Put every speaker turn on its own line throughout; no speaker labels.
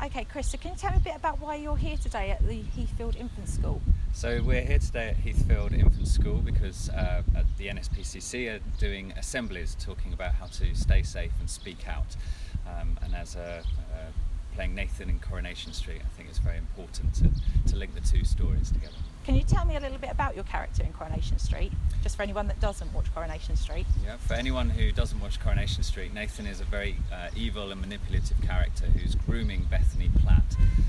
Okay, Chris, so can you tell me a bit about why you're here today at the Heathfield Infant School?
So we're here today at Heathfield Infant School because at the NSPCC are doing assemblies talking about how to stay safe and speak out. And as playing Nathan in Coronation Street, I think it's very important to link the two stories together.
Can you tell me a little bit about your character in Coronation Street, just for anyone that doesn't watch Coronation Street?
Yeah, for anyone who doesn't watch Coronation Street, Nathan is a very evil and manipulative character who's grooming Bethany Platt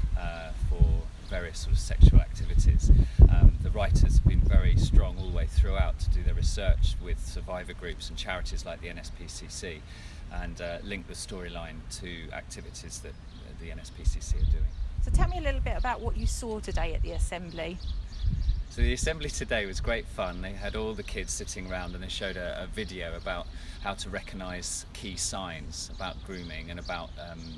for various sort of sexual activities. The writers have been very strong all the way throughout to do their research with survivor groups and charities like the NSPCC and link the storyline to activities that the NSPCC are doing.
So tell me a little bit about what you saw today at the assembly.
So the assembly today was great fun. They had all the kids sitting around and they showed a video about how to recognise key signs about grooming and about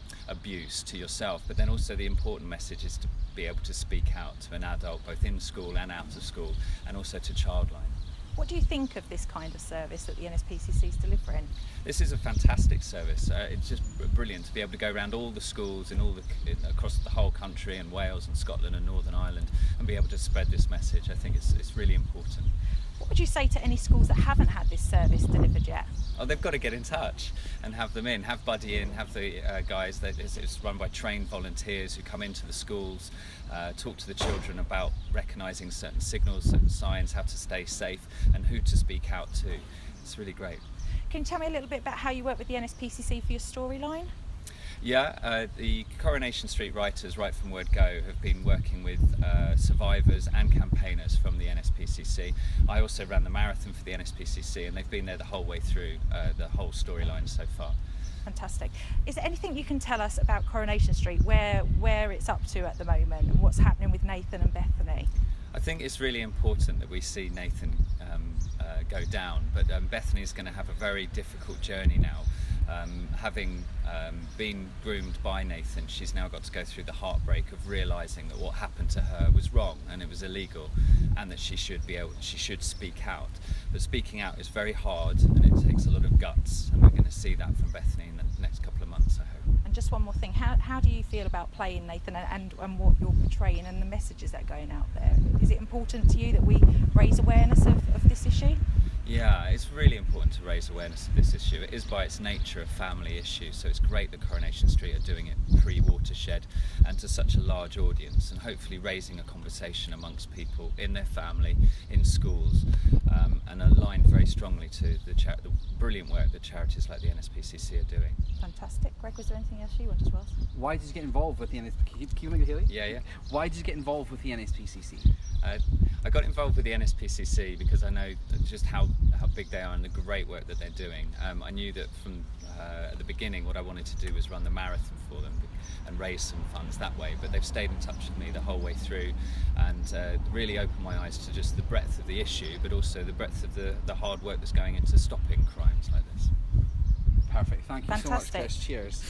abuse to yourself, but then also the important message is to be able to speak out to an adult both in school and out of school, and also to Childline.
What do you think of this kind of service that the NSPCC is delivering?
This is a fantastic service. It's just brilliant to be able to go around all the schools in across the whole country, and Wales and Scotland and Northern Ireland, and be able to spread this message. I think it's really important.
What would you say to any schools that haven't had this service delivered yet?
Oh, they've got to get in touch and have them in, have Buddy in, have the guys. It's run by trained volunteers who come into the schools, talk to the children about recognising certain signals, certain signs, how to stay safe and who to speak out to. It's really great.
Can you tell me a little bit about how you work with the NSPCC for your storyline?
Yeah, the Coronation Street writers, right from word go, have been working with survivors and campaigners from the NSPCC. I also ran the marathon for the NSPCC, and they've been there the whole way through the whole storyline so far.
Fantastic. Is there anything you can tell us about Coronation Street, where it's up to at the moment, and what's happening with Nathan and Bethany?
I think it's really important that we see Nathan go down, but Bethany is going to have a very difficult journey now. Having been groomed by Nathan, she's now got to go through the heartbreak of realising that what happened to her was wrong and it was illegal, and that she should speak out. But speaking out is very hard and it takes a lot of guts, and we're going to see that from Bethany in the next couple of months, I hope.
And just one more thing, how do you feel about playing Nathan and what you're portraying and the messages that are going out there? Is it important to you that we raise awareness of this issue?
Yeah, it's really important to raise awareness of this issue. It is by its nature a family issue, so it's great that Coronation Street are doing it pre-Watershed and to such a large audience, and hopefully raising a conversation amongst people in their family, in schools, and aligned very strongly to the brilliant work that charities like the NSPCC are doing.
Fantastic. Greg, was there anything else you wanted to ask?
Why did you get involved with the NSPCC? Can you make it, Haley?
Yeah.
Why did you get involved with the NSPCC?
I got involved with the NSPCC because I know just how big they are and the great work that they're doing. I knew that from at the beginning what I wanted to do was run the marathon for them and raise some funds that way, but they've stayed in touch with me the whole way through and really opened my eyes to just the breadth of the issue, but also the breadth of the hard work that's going into stopping crimes like this.
Perfect, thank you so much,
Fantastic.
Chris. Cheers.